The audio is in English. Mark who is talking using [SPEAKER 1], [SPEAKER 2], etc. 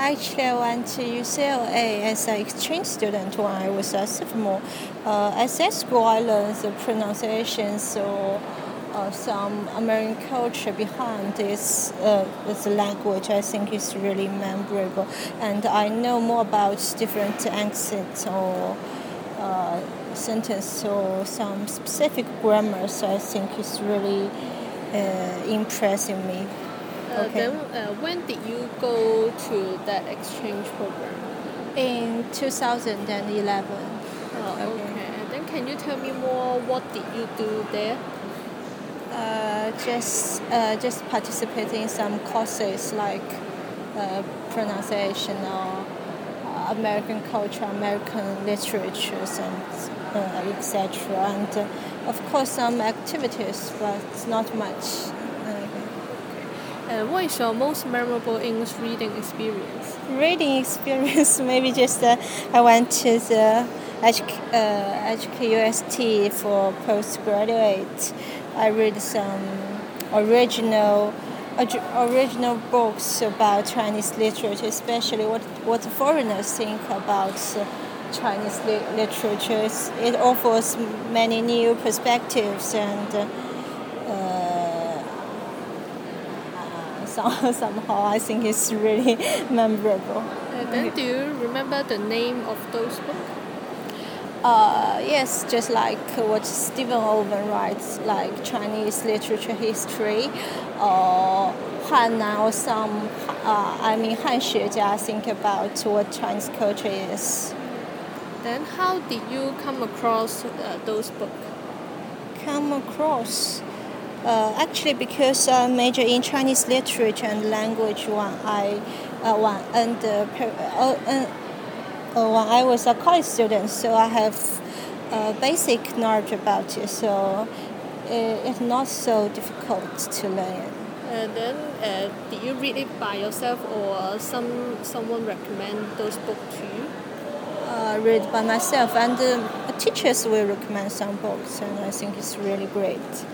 [SPEAKER 1] Actually, I went to UCLA as an exchange student when I was a sophomore. At that school, I learned the pronunciations or some American culture behind this language. I think is really memorable, and I know more about different accents or sentence or some specific grammar. So I think it's really impressing me.
[SPEAKER 2] Then when did you go to that exchange program?
[SPEAKER 1] In 2011.
[SPEAKER 2] Oh, okay. And then can you tell me more? What did you do there?
[SPEAKER 1] Just participate in some courses like pronunciation or American culture, American literature, and etc. And of course some activities, but not much.
[SPEAKER 2] What is your most memorable English reading experience?
[SPEAKER 1] Reading experience, maybe just I went to the HKUST for postgraduate. I read some original books about Chinese literature, especially what foreigners think about Chinese literature. It offers many new perspectives and somehow I think it's really memorable.
[SPEAKER 2] Then do you remember the name of those books?
[SPEAKER 1] Yes, just like what Stephen Owen writes, like Chinese literature history, or Hannan or some, Han Xuejia think about what Chinese culture is.
[SPEAKER 2] Then how did you come across those books?
[SPEAKER 1] Come across? Actually, because I major in Chinese literature and language when I was a college student, so I have basic knowledge about it, so it's not so difficult to learn.
[SPEAKER 2] Then did you read it by yourself or someone recommend those books to you?
[SPEAKER 1] Read by myself, and teachers will recommend some books, and I think it's really great.